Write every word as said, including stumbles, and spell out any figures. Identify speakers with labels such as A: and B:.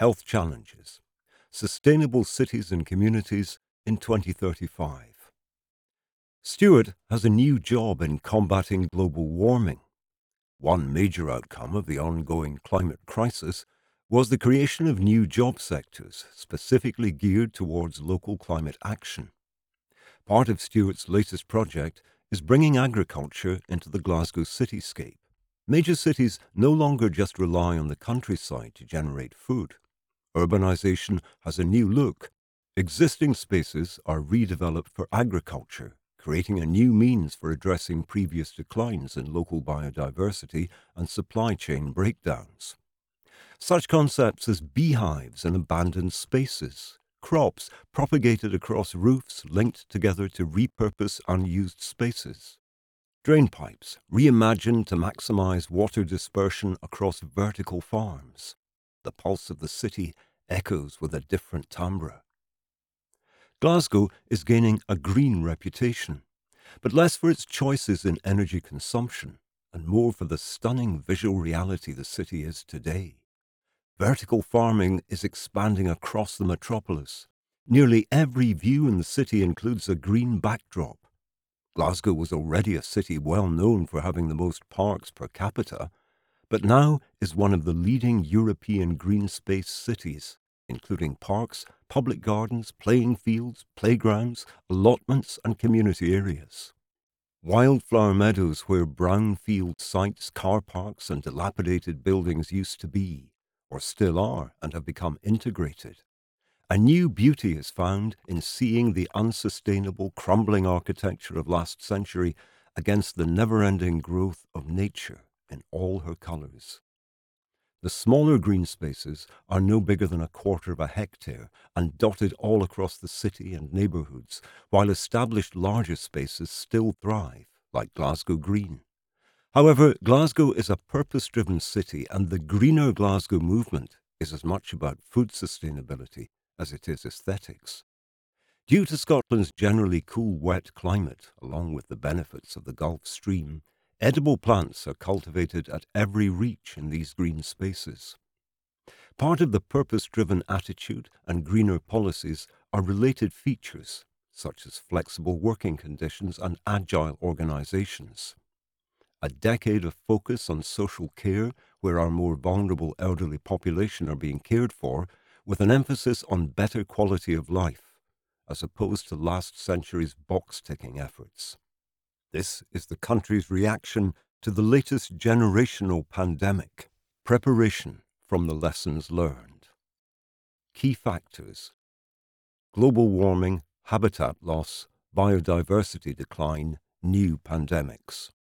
A: health challenges, sustainable cities and communities in twenty thirty-five. Stuart has a new job in combating global warming. One major outcome of the ongoing climate crisis was the creation of new job sectors specifically geared towards local climate action. Part of Stuart's latest project is bringing agriculture into the Glasgow cityscape. Major cities no longer just rely on the countryside to generate food. Urbanization has a new look. Existing spaces are redeveloped for agriculture, creating a new means for addressing previous declines in local biodiversity and supply chain breakdowns. Such concepts as beehives in abandoned spaces, crops propagated across roofs linked together to repurpose unused spaces, drainpipes reimagined to maximize water dispersion across vertical farms. The pulse of the city echoes with a different timbre. Glasgow is gaining a green reputation, but less for its choices in energy consumption and more for the stunning visual reality the city is today. Vertical farming is expanding across the metropolis. Nearly every view in the city includes a green backdrop. Glasgow was already a city well known for having the most parks per capita, but now is one of the leading European green space cities, including parks, public gardens, playing fields, playgrounds, allotments, and community areas. Wildflower meadows where brownfield sites, car parks, and dilapidated buildings used to be, or still are, and have become integrated. A new beauty is found in seeing the unsustainable, crumbling architecture of last century against the never-ending growth of nature in all her colors. The smaller green spaces are no bigger than a quarter of a hectare and dotted all across the city and neighborhoods, while established larger spaces still thrive, like Glasgow Green. However, Glasgow is a purpose-driven city, and the Greener Glasgow movement is as much about food sustainability as it is aesthetics. Due to Scotland's generally cool, wet climate, along with the benefits of the Gulf Stream, edible plants are cultivated at every reach in these green spaces. Part of the purpose-driven attitude and greener policies are related features, such as flexible working conditions and agile organizations. A decade of focus on social care, where our more vulnerable elderly population are being cared for, with an emphasis on better quality of life, as opposed to last century's box-ticking efforts. This is the country's reaction to the latest generational pandemic, preparation from the lessons learned. Key factors: global warming, habitat loss, biodiversity decline, new pandemics.